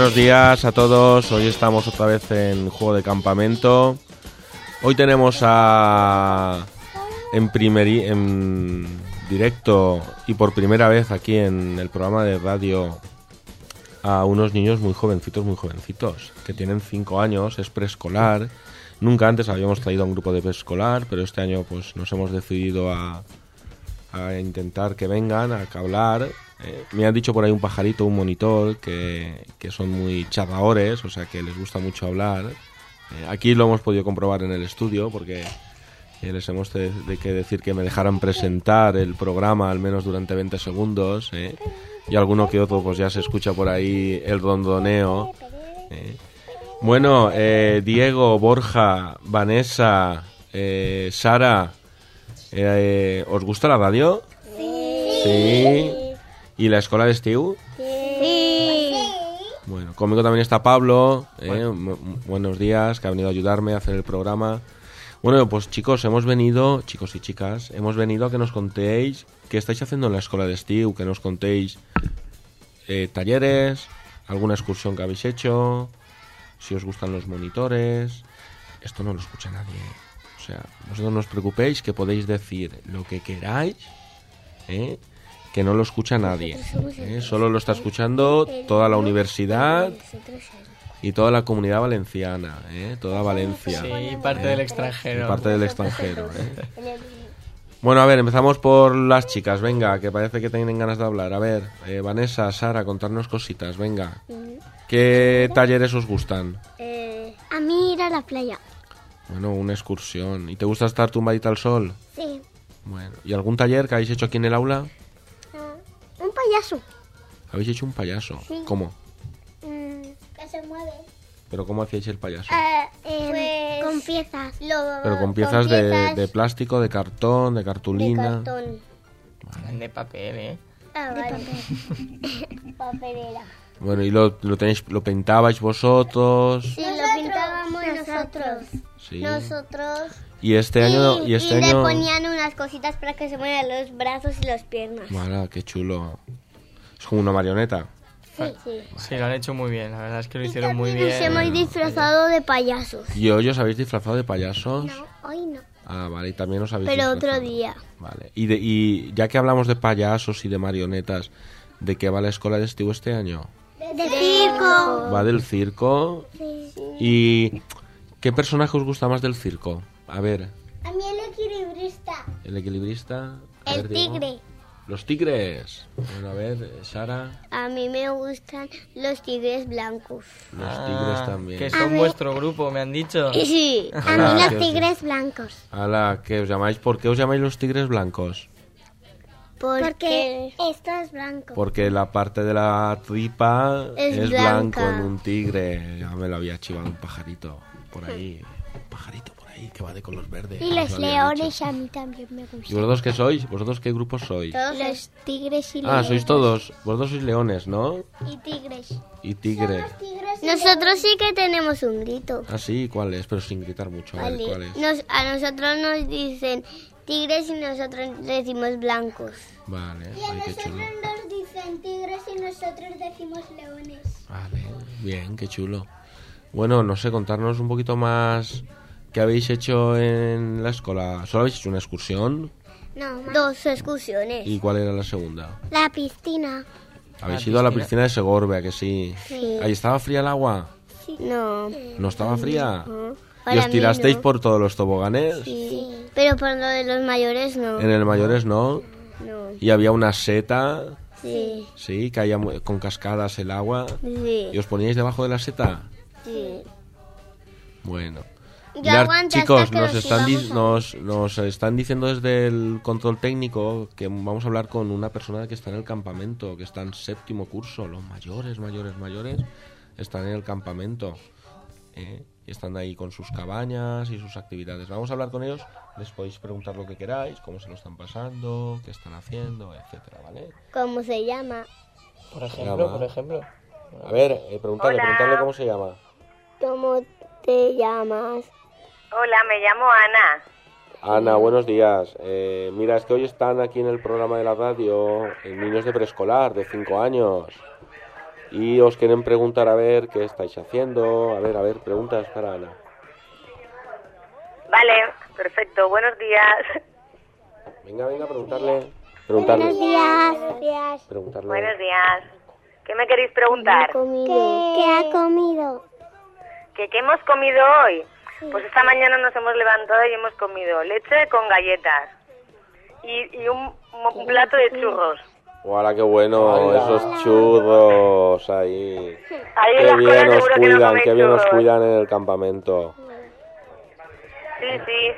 Buenos días a todos, hoy estamos otra vez en Juego de Campamento. Hoy tenemos en directo y por primera vez aquí en el programa de radio a unos niños muy jovencitos, que tienen 5 años, es preescolar. Nunca antes habíamos traído a un grupo de preescolar, pero este año pues nos hemos decidido a intentar que vengan, a hablar. Me han dicho por ahí un pajarito, un monitor, que son muy charradores, o sea que les gusta mucho hablar. Aquí lo hemos podido comprobar en el estudio, porque les hemos de que decir que me dejaran presentar el programa al menos durante 20 segundos, y alguno que otro pues ya se escucha por ahí el rondoneo. Bueno, Diego, Borja, Vanessa, Sara, ¿os gusta la radio? Sí. ¿Y la escuela de Estiu? Sí. Bueno, conmigo también está Pablo. Buenos días, que ha venido a ayudarme a hacer el programa. Bueno, pues chicos y chicas, hemos venido a que nos contéis qué estáis haciendo en la escuela de Estiu, que nos contéis talleres, alguna excursión que habéis hecho, si os gustan los monitores. Esto no lo escucha nadie. O sea, vosotros no os preocupéis, que podéis decir lo que queráis, que no lo escucha nadie. Solo lo está escuchando toda la universidad y toda la comunidad valenciana, toda Valencia. Sí, parte del extranjero. Parte del extranjero. Bueno, a ver, empezamos por las chicas, venga, que parece que tienen ganas de hablar. A ver, Vanessa, Sara, contarnos cositas, venga. ¿Qué talleres os gustan? A mí ir a la playa. Bueno, una excursión. ¿Y te gusta estar tumbadita al sol? Sí. Bueno, ¿y algún taller que habéis hecho aquí en el aula? Un payaso. ¿Habéis hecho un payaso? Sí. ¿Cómo? Que se mueve. ¿Pero cómo hacíais el payaso? Pues con piezas. ¿Pero con piezas de plástico, de cartón, de cartulina? De cartón. De papel, De papel. Papelera. Bueno, ¿y lo pintabais vosotros? Sí, lo pintábamos nosotros. Sí. Nosotros. Y este año... Y le ponían unas cositas para que se muevan los brazos y las piernas. Vale, qué chulo. Es como una marioneta. Sí. Sí, lo han hecho muy bien, la verdad es que lo hicieron muy bien. Nos hemos disfrazado de payasos. ¿Y hoy os habéis disfrazado de payasos? No, hoy no. Ah, vale, y también os habéis Pero disfrazado. otro día. Vale, y ya que hablamos de payasos y de marionetas, ¿de qué va la escuela de Estiu este año? De circo. ¿Va del circo? Sí. ¿Y qué personaje os gusta más del circo? A ver, A mí el equilibrista. el equilibrista. A El ver, Diego. tigre. Los tigres. Bueno, a ver, Sara. A mí me gustan los tigres blancos. Los tigres también. Que son vuestro grupo, me han dicho. Sí, a Ah, mí qué los tigres blancos. Ala, ¿qué os llamáis? ¿Por qué os llamáis los tigres blancos? Porque esto es blanco. Porque la parte de la tripa Es blanco blanca. en un tigre. Ya me lo había chivado un pajarito por ahí. Un pajarito por ahí que va de color verde. Y los leones a mí también me ¿Y gustan. vosotros qué sois? ¿Vosotros qué grupo sois? Los tigres y leones. Ah, sois todos. Vosotros sois leones, ¿no? Y tigres. Y tigre. Nosotros sí que tenemos un grito. Ah, sí, ¿cuál es? Pero sin gritar mucho. A ver, Vale. ¿cuál es? A nosotros nos dicen tigres y nosotros decimos blancos. Vale, ay, qué chulo. nos dicen tigres y nosotros decimos leones. Vale, bien, qué chulo. Bueno, no sé, contarnos un poquito más qué habéis hecho en la escuela. ¿Solo habéis hecho una excursión? No, 2 excursiones. ¿Y cuál era la segunda? La piscina. ¿Habéis ¿La ido a la piscina? piscina de Segorbe, a que sí? Sí. ¿Ahí estaba fría el agua? No. ¿No estaba fría? No. ¿Y Para os mí tirasteis no. por todos los toboganes? Sí. Pero por lo de los mayores no. En el Mayores no. No. Y había una seta, Sí. sí, caía con cascadas el agua. Sí. ¿Y os poníais debajo de la seta? Sí. Bueno. Yo Mirad, aguanté chicos, hasta que nos están diciendo desde el control técnico que vamos a hablar con una persona que está en el campamento, que está en 7º curso. Los mayores están en el campamento. Y están ahí con sus cabañas y sus actividades. Vamos a hablar con ellos, les podéis preguntar lo que queráis, cómo se lo están pasando, qué están haciendo, etcétera, ¿vale? ¿Cómo se llama? Por ejemplo. A ver, preguntarle cómo se llama. ¿Cómo te llamas? Hola, me llamo Ana. Ana, buenos días. Mira, es que hoy están aquí en el programa de la radio niños de preescolar de 5 años. y os quieren preguntar a ver qué estáis haciendo. A ver, preguntas para Ana. Vale, perfecto. Buenos días. Venga, preguntarle. Buenos días. Preguntarle. Buenos días. ¿Qué me queréis preguntar? ¿Qué ha comido? ¿Qué hemos comido hoy? Pues esta mañana nos hemos levantado y hemos comido leche con galletas y un plato de churros. ¡Hola, qué bueno! Esos churros ahí. Ahí en Qué la escuela bien os seguro que no cuidan, coméis qué bien os churros. cuidan en el campamento. Sí.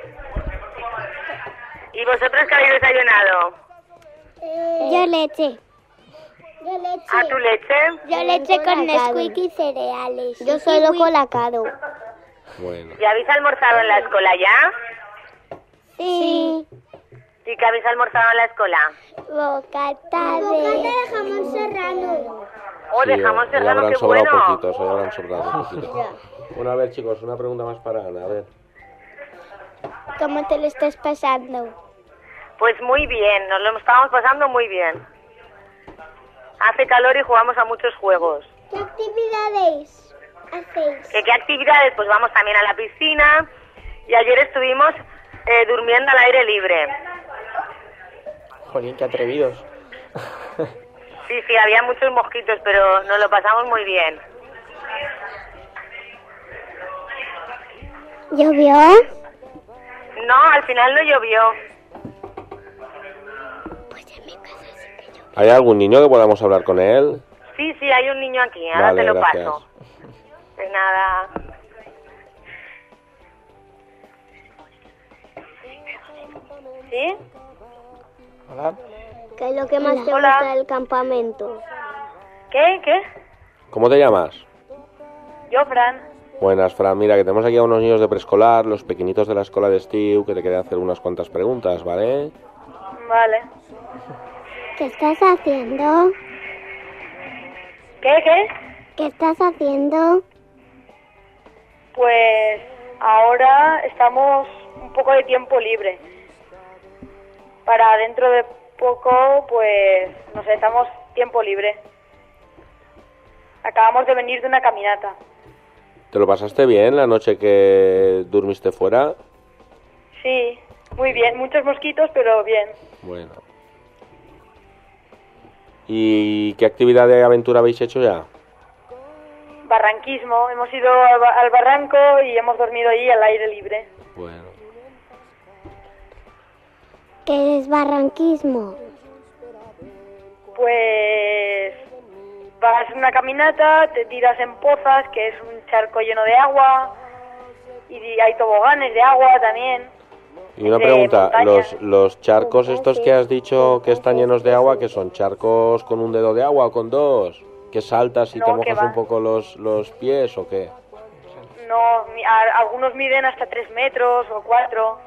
¿Y vosotros qué habéis desayunado? Yo leche. ¿A tu leche? Yo leche con Nesquik y cereales. Yo solo colacado. Bueno. ¿Ya habéis almorzado en la escuela ya? Sí. ¿Y qué habéis almorzado en la escuela? Bocata de jamón serrano. Oh, Sí, de jamón hoy serrano, habrán qué sobrado bueno. poquitos, hoy habrán sobrado poquitos. Bueno, a ver, chicos, una pregunta más para Ana, a ver. ¿Cómo te lo estás pasando? Pues muy bien, nos lo estamos pasando muy bien. Hace calor y jugamos a muchos juegos. ¿Qué actividades hacéis? ¿Qué actividades? Pues vamos también a la piscina y ayer estuvimos durmiendo al aire libre. Jolín, qué atrevidos. Sí, había muchos mosquitos, pero nos lo pasamos muy bien. ¿Llovió? No, al final no llovió. ¿Hay algún niño que podamos hablar con él? Sí, hay un niño aquí, ahora Vale, te lo gracias. paso. De nada. ¿Sí? Hola. ¿Qué es lo que más te Hola. gusta del campamento? ¿Qué? ¿Cómo te llamas? Yo, Fran. Buenas, Fran. Mira, que tenemos aquí a unos niños de preescolar, los pequeñitos de la escuela de Steve, que te querían hacer unas cuantas preguntas, ¿vale? Vale. ¿Qué estás haciendo? ¿Qué? ¿Qué estás haciendo? Pues ahora estamos un poco de tiempo libre. Para dentro de poco, pues, no sé, estamos tiempo libre. Acabamos de venir de una caminata. ¿Te lo pasaste bien la noche que durmiste fuera? Sí, muy bien. Muchos mosquitos, pero bien. Bueno. ¿Y qué actividad de aventura habéis hecho ya? Barranquismo. Hemos ido al barranco y hemos dormido ahí al aire libre. Bueno. ¿Qué es barranquismo? Pues vas en una caminata, te tiras en pozas, que es un charco lleno de agua, y hay toboganes de agua también. Y una de pregunta, montaña. los charcos estos que has dicho que están llenos de agua, ¿que son charcos con un dedo de agua o con dos? ¿Que saltas y No, te que mojas va. un poco los pies o qué? No, algunos miden hasta 3 metros o 4.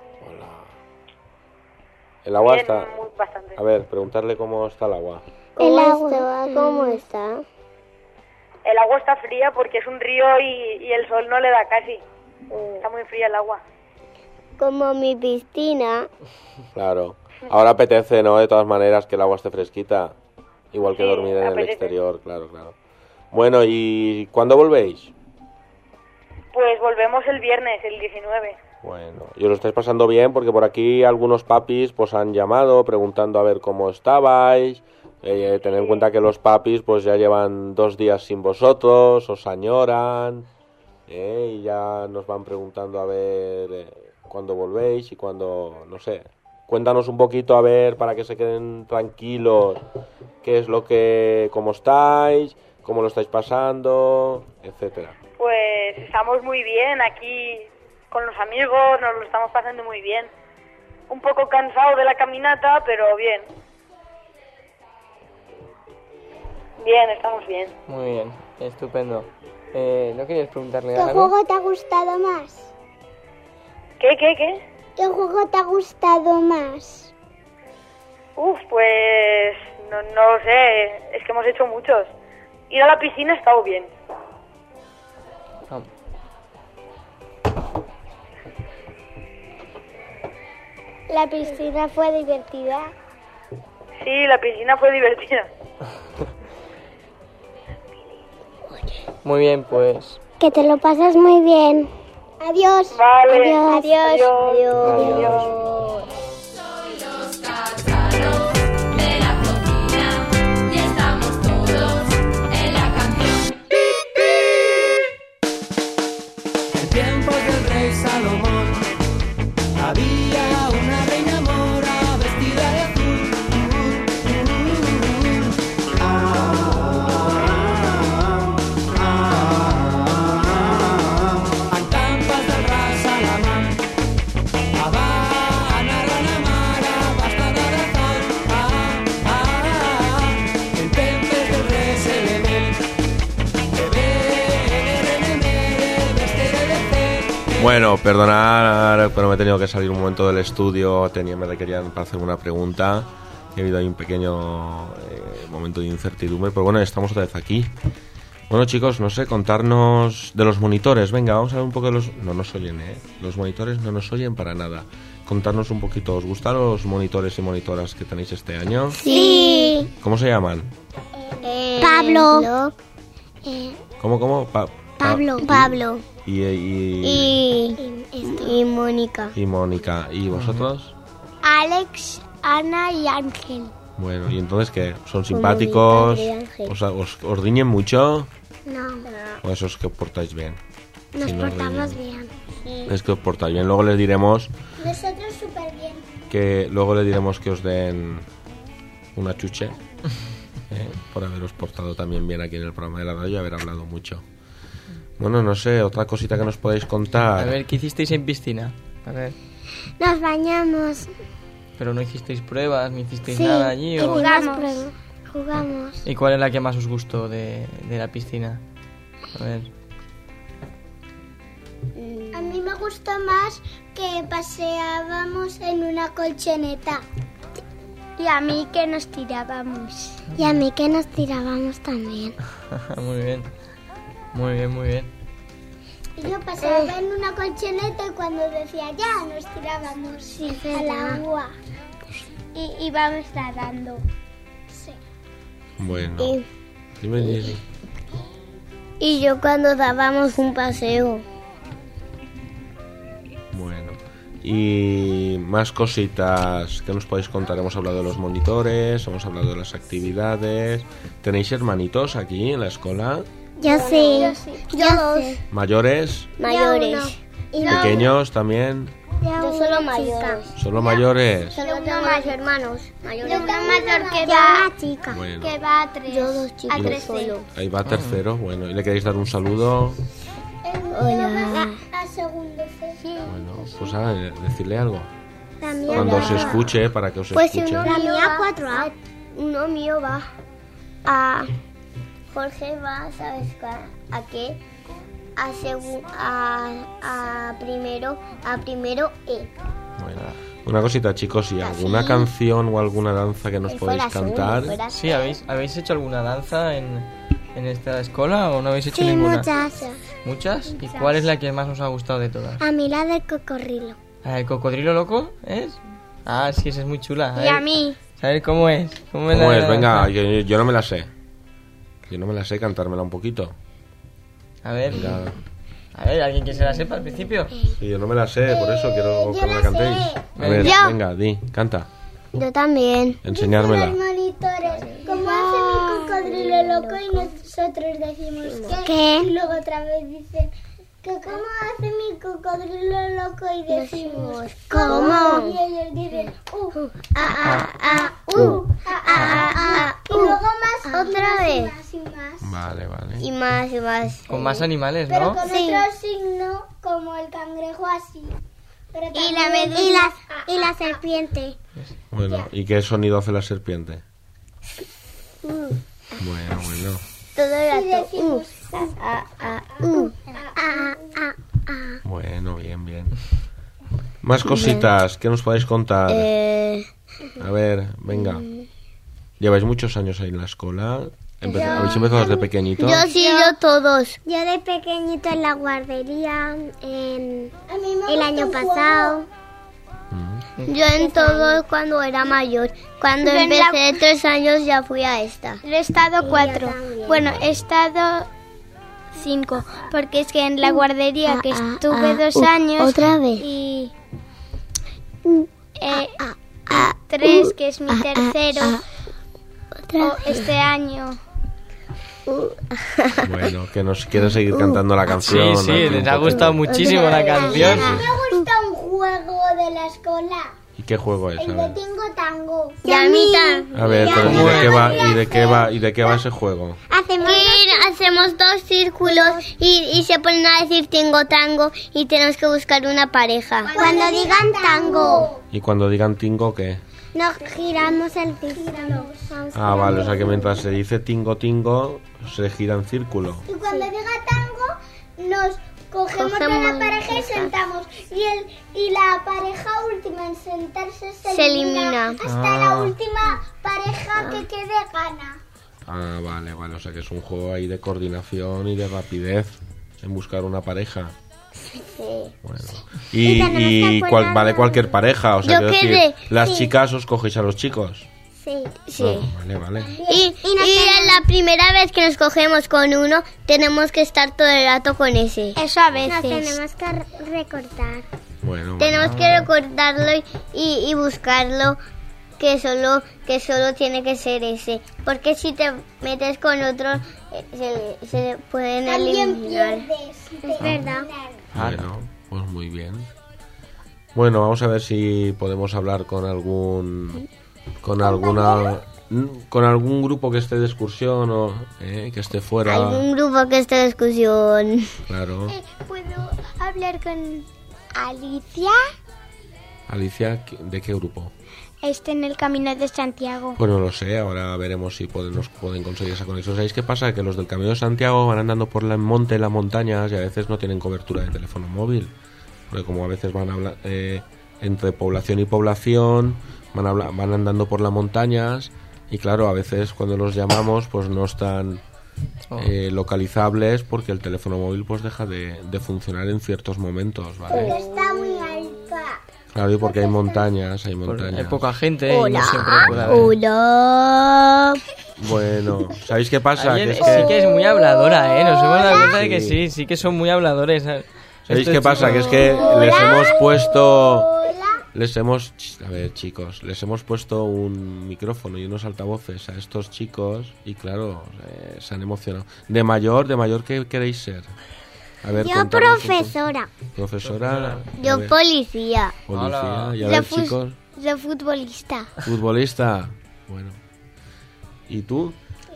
El agua Bien, está... bastante. A ver, preguntarle cómo está el agua. ¿El agua cómo está? El agua está fría porque es un río y el sol no le da casi. Está muy fría el agua. Como mi piscina. Claro. Ahora apetece, ¿no? De todas maneras, que el agua esté fresquita. Igual que Sí, dormir en el apetece. exterior, claro. Bueno, ¿y cuándo volvéis? Pues volvemos el viernes, el 19. Bueno, y os lo estáis pasando bien porque por aquí algunos papis pues han llamado preguntando a ver cómo estabais. Tened en cuenta que los papis pues ya llevan 2 días sin vosotros, os añoran, y ya nos van preguntando a ver cuándo volvéis y cuándo, no sé. Cuéntanos un poquito a ver para que se queden tranquilos qué es lo que, cómo estáis, cómo lo estáis pasando, etcétera. Pues estamos muy bien aquí con los amigos, nos lo estamos pasando muy bien. Un poco cansado de la caminata, pero bien. Bien, estamos bien. Muy bien, estupendo. ¿No querías preguntarle ¿Qué algo? juego te ha gustado más? ¿Qué? ¿Qué juego te ha gustado más? Pues no lo sé, es que hemos hecho muchos. Ir a la piscina ha estado bien. Ah, ¿La piscina fue divertida? Sí, la piscina fue divertida. Muy bien, pues. Que te lo pasas muy bien. Adiós. Vale. Adiós. Adiós. De la cocina y estamos todos en la canción. En tiempos del rey Salomón había una reina mora vestida de azul. Antampas del rey Salamán, Habana, Rana Mara, basta de razón. En templos del rey Selemel, Bueno, perdonad, pero me he tenido que salir un momento del estudio. Me querían para hacer una pregunta. Y ha habido ahí un pequeño momento de incertidumbre. Pero bueno, estamos otra vez aquí. Bueno, chicos, no sé, contarnos de los monitores. Venga, vamos a ver un poco de los... No nos oyen, ¿eh? Los monitores no nos oyen para nada. Contarnos un poquito. ¿Os gustan los monitores y monitoras que tenéis este año? Sí. ¿Cómo se llaman? Pablo. ¿Cómo? Pablo. Y Mónica. y Mónica. ¿Y vosotros? Alex, Ana y Ángel. Bueno, ¿y entonces qué? ¿Son simpáticos? mi padre, Ángel. ¿Os riñen mucho? No, ¿O eso es que os portáis bien? nos Si no portamos riñen. bien. Es que os portáis bien. Luego les diremos Nosotros súper bien. que os den una chuche por haberos portado también bien aquí en el programa de la radio y haber hablado mucho. Bueno, no sé, otra cosita que nos podéis contar. A ver, ¿qué hicisteis en piscina? A ver. Nos bañamos. Pero no hicisteis pruebas, ni hicisteis Sí, nada allí. y ¿O? jugamos. ¿Y cuál es la que más os gustó de la piscina? A ver. A mí me gustó más que paseábamos en una colchoneta. Y a mí que nos tirábamos. Y a mí que nos tirábamos también. Muy bien. Muy bien, muy bien. Yo paseaba en una colchoneta y cuando decía ya nos tirábamos al agua. Y íbamos nadando. Sí. Bueno, Y, dime. y yo cuando dábamos un paseo. Bueno, y más cositas que nos podéis contar. Hemos hablado de los monitores, hemos hablado de las actividades. ¿Tenéis hermanitos aquí en la escuela? Yo sí. Yo dos. ¿Mayores? Mayores. Y ¿Pequeños también? yo solo mayores. ¿Solo mayores? Solo tengo más hermanos. Yo tengo mayor que va una chica. Bueno. Que va a 3. Yo dos chicos. A 3 solo. Ahí va tercero. Bueno, ¿y le queréis dar un saludo? Hola. A segundo C. Bueno, pues a ver, decirle algo. También Cuando os escuche, para que os escuche. La mía 4A. Uno mío va a... Jorge va, ¿sabes a qué? A primero E. Bueno, una cosita, chicos, ¿y alguna canción o alguna danza que nos podéis cantar? Sí, ¿habéis hecho alguna danza en esta escuela o no habéis hecho Sí, ninguna? muchas. ¿Muchas? ¿Y cuál es la que más os ha gustado de todas? A mí la del cocodrilo. ¿El cocodrilo loco es? Ah, sí, esa es muy chula. Y a mí. ¿Sabes cómo es? ¿Cómo es? Venga, yo no me la sé. Yo no me la sé, cantármela un poquito. A ver. Venga. A ver, ¿alguien que se la sepa al principio? Sí, yo no me la sé, por eso quiero que me la cantéis. A ver, Yo. venga, canta. Yo también. Enseñármela. monitores, como hace mi cocodrilo loco y nosotros decimos ¿qué? Y luego otra vez dicen que cómo hace mi cocodrilo loco y decimos ¿cómo? Y ellos dicen y luego más otra vez. Vale. Y más. Con más animales, Pero ¿no? con otro signo como el cangrejo así. Pero Y la medusa. Y la serpiente. Bueno, ¿y qué sonido hace la serpiente? Bueno. Todo el rato. decimos, Bueno, bien. Más cositas, ¿qué nos podéis contar? A ver, venga. ¿Lleváis muchos años ahí en la escuela? ¿Habéis empezado desde pequeñito? Yo sí, yo todos. Yo de pequeñito en la guardería, el el año pasado. Yo en todos cuando era mayor. Cuando empecé de 3 años ya fui a esta. He estado 4. también. Bueno, he estado 5, porque es que en la guardería que estuve 2 años otra vez. y 3, que es mi tercero, este año. Bueno, que nos quiere seguir cantando la canción. Sí, aquí un les ha poco. gustado muchísimo la canción. Me gusta un juego de la escuela, ¿Y qué juego es? A el de ver, Tingo Tango. Y a mí también. a ver, pero ¿y de qué va? ¿Y de qué va ese juego? Hacemos 2 círculos y se ponen a decir tingo tango y tenemos que buscar una pareja. Cuando digan tango, Y cuando digan tingo, ¿qué? nos giramos el círculo. Ah, vale, o sea que mientras se dice tingo tingo, se gira en círculo. Y cuando diga tango, nos cogemos a la pareja y sentamos. Y la pareja última en sentarse se elimina. Hasta la última pareja que quede gana. Ah, vale, o sea que es un juego ahí de coordinación y de rapidez en buscar una pareja. Sí. Bueno. Y tenemos Y que acordar- vale cualquier pareja, o sea, Yo quiero decir, quedé, las sí. chicas os cogéis a los chicos. Sí. Ah, vale. Y la primera vez que nos cogemos con uno, tenemos que estar todo el rato con ese. Eso a veces. Nos tenemos que recortar. Bueno, Tenemos que recortarlo y buscarlo, que solo tiene que ser ese. Porque si te metes con otro, se pueden eliminar. Es verdad. bueno, pues muy bien. Bueno, vamos a ver si podemos hablar con algún grupo que esté de excursión o que esté fuera. Algún grupo que esté de discusión. Claro. ¿Puedo hablar con Alicia? Alicia, ¿de qué grupo? En el Camino de Santiago. Pues no lo sé, ahora veremos si nos pueden conseguir esa conexión. ¿Sabéis qué pasa? Que los del Camino de Santiago van andando por el monte, las montañas y a veces no tienen cobertura de teléfono móvil. Porque como a veces van a hablar entre población y población, van andando por las montañas y claro, a veces cuando los llamamos pues no están localizables porque el teléfono móvil pues deja de funcionar en ciertos momentos, ¿vale? Está muy alta. Claro, y porque hay montañas, Hay poca gente y no siempre puede haber. Hola. Bueno, ¿sabéis qué pasa? Ayer Que es sí que es muy habladora, ¿eh? Nos hemos dado cuenta de que Sí. sí que son muy habladores. ¿Sabéis Estos qué pasa? chicos. Que es que les hemos puesto... A ver, chicos, les hemos puesto un micrófono y unos altavoces a estos chicos y claro, se han emocionado. De mayor, ¿qué queréis ser? A ver, Yo contadnos un poco. profesora. Profesora. a Yo ver, policía. policía. Hola. Y a ver, chicos, Yo futbolista. futbolista. Bueno. ¿Y tú?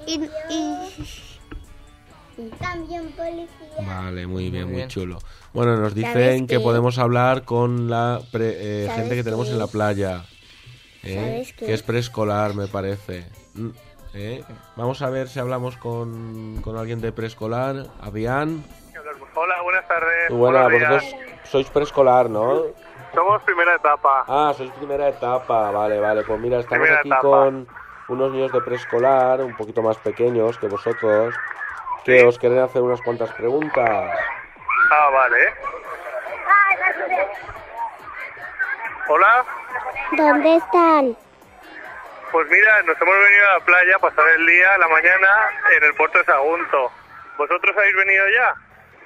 También policía. Vale, muy bien, muy bien. chulo. Bueno, nos dicen ¿Sabes que qué? podemos hablar con la gente ¿Sabes que tenemos qué? en la playa. ¿Sabes qué? Que es preescolar, me parece. Vamos a ver si hablamos con alguien de preescolar. Adrián. Hola, buenas tardes. Bueno, Buenos días. vosotros sois preescolar, ¿no? Somos primera etapa. Ah, sois primera etapa. Vale. Pues mira, estamos Primera aquí etapa. con unos niños de preescolar, un poquito más pequeños que vosotros, que os quieren hacer unas cuantas preguntas. Ah, vale. Hola. ¿Dónde están? Pues mira, nos hemos venido a la playa a pasar el día, la mañana, en el puerto de Sagunto. ¿Vosotros habéis venido ya?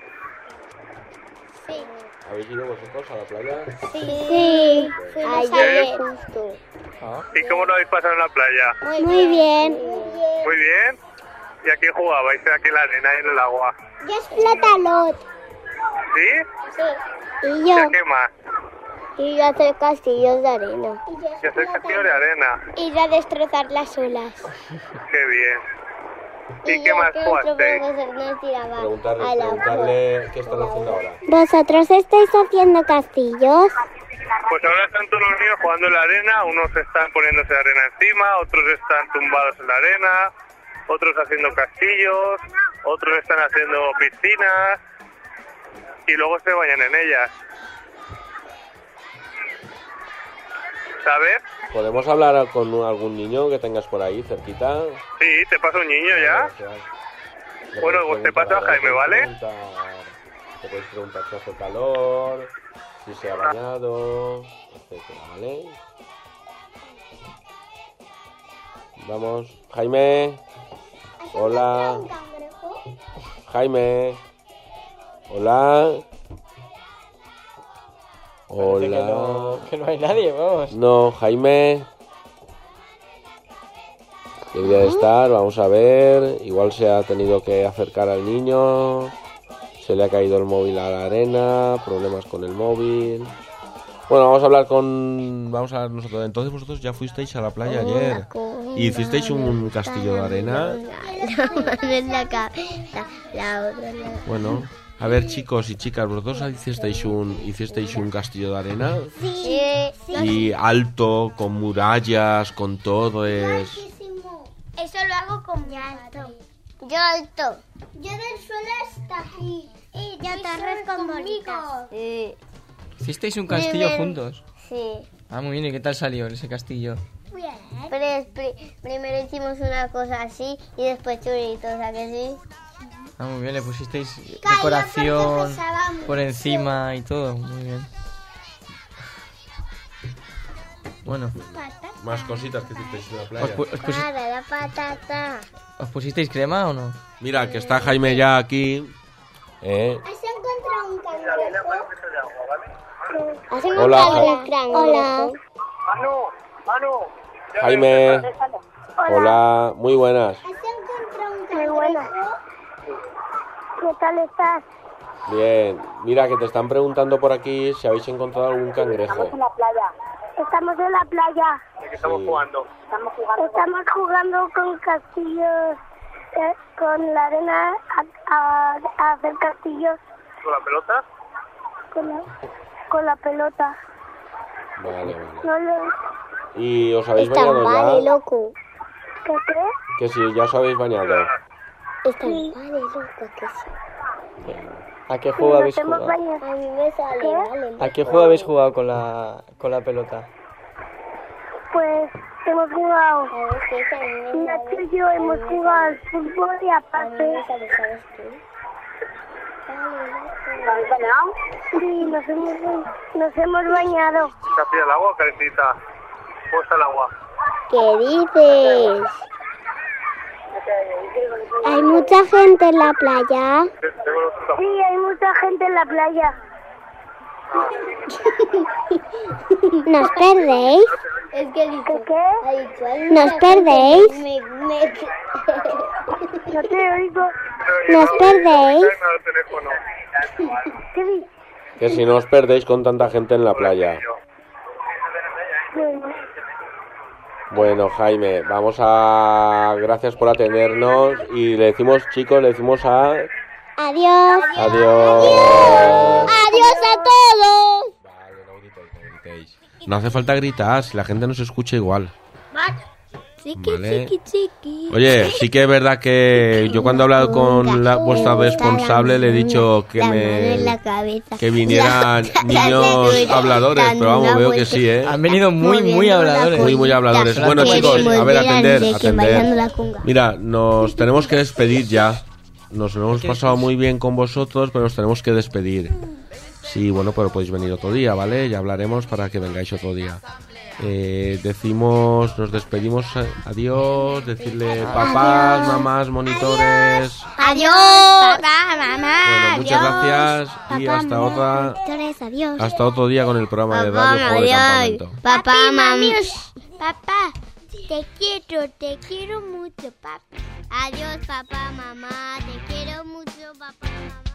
¿Habéis ido vosotros a la playa? Sí. ayer justo. ¿Y cómo lo habéis pasado en la playa? Muy bien. Muy bien. ¿Y a qué jugabais? Aquí en la arena y en el agua. Yo es Platalot. ¿Sí? Y ¿Y a qué más? y hacer castillos de arena. ¿Y hacer castillo de arena? Ir a destrozar las olas. Qué bien. ¿Y qué más jugasteis? Preguntarle qué están haciendo ahora. ¿Vosotros estáis haciendo castillos? Pues ahora están todos los niños jugando en la arena, unos están poniéndose arena encima, otros están tumbados en la arena, otros haciendo castillos, otros están haciendo piscinas y luego se bañan en ellas. ¿Sabes? ¿Podemos hablar con algún niño que tengas por ahí cerquita? Sí, te paso un niño ya. Bueno, pues te paso a Jaime, ¿vale? Te puedes preguntar si hace calor, si se ha bañado, etcétera, ¿vale? Vamos, Jaime. Hola. Jaime. Hola. Parece Hola. que no hay nadie, vamos. No, Jaime. Debería de estar, vamos a ver. Igual se ha tenido que acercar al niño. Se le ha caído el móvil a la arena. Problemas con el móvil. Bueno, vamos a hablar nosotros. Entonces vosotros ya fuisteis a la playa ayer. ¿Y hicisteis un castillo de arena? La mano en la cabeza, la otra en la... Bueno, a ver, chicos y chicas, ¿vosotros hicisteis un castillo de arena? Sí. Y alto, con murallas, con todo es... Eso lo hago con mi alto. Yo alto. Yo del suelo hasta aquí. Y yo torres con bolitas. Sí. ¿Hicisteis un castillo Primero. juntos? Sí. Ah, muy bien. ¿Y qué tal salió ese castillo? Bien. Primero hicimos una cosa así y después churitos, ¿a que sí? Ah, muy bien. Le pusisteis Cayó decoración porque pesaba mucho. por encima y todo. Muy bien. Bueno, Más cositas que hicisteis en la ¿os, playa. pu- os pusi- Para la patata. os pusisteis crema o no? Mira, que está Jaime ya aquí. ¿Has encontrado un cangrejo? Hacemos Hola, Hola. Jaime. Hola, muy buenas. ¿Has encontrado un cangrejo? ¿Qué tal estás? Bien, mira que te están preguntando por aquí si habéis encontrado algún cangrejo. la playa. Estamos en la playa. ¿De qué estamos jugando? Estamos jugando con castillos, con la arena a hacer castillos ¿Con la pelota? con la pelota. Vale. No le- ¿Y os habéis Está bañado vale, ya? loco. ¿Qué crees? Que sí, ya os habéis bañado. Está vale, loco, que sí. ¿A qué Sí, juego habéis nos hemos jugado? bañado. A mí me sale, ¿Qué? vale. ¿A qué juego habéis jugado con la pelota? Pues hemos jugado. ¿Sabes qué? Que a mí me Nacho sale. y yo hemos jugado al fútbol y A mí aparte. me sale, ¿sabes qué? Sí, nos hemos bañado. ¿Está fría el agua o calentita? ¿Cómo está el agua? ¿Qué dices? ¿Hay mucha gente en la playa? Tengo los otros. Sí, hay mucha gente en la playa. ¿Nos perdéis? Es que dice, ¿Qué? ha dicho, hay ¿Nos mucha perdéis? gente, No te oigo. ¿Nos perdéis? El teléfono. ¿Qué dices? Que si no os perdéis con tanta gente en la playa. Bueno, Bueno, Jaime, gracias por atendernos y le decimos, chicos, adiós. adiós. Adiós a todos. Vale, no gritéis. No hace falta gritar, si la gente nos escucha igual. Vale. Oye, sí que es verdad que yo cuando he hablado con vuestra responsable le he dicho que vinieran niños habladores, pero vamos, veo que sí, ¿eh? Han venido muy habladores. Muy habladores. Bueno, chicos, a ver, atender. Mira, nos tenemos que despedir ya. Nos lo hemos pasado muy bien con vosotros, pero nos tenemos que despedir. Sí, bueno, pero podéis venir otro día, ¿vale? Ya hablaremos para que vengáis otro día. Nos despedimos, adiós, decirle papás, mamás, monitores. Adiós. Papá, mamá. Bueno, muchas gracias y hasta otra. Adiós. Hasta otro día con el programa de Radio Juego de Campamento. Papá, mami. Papá, te quiero mucho, papá. Adiós, papá, mamá. Te quiero mucho, papá, mamá.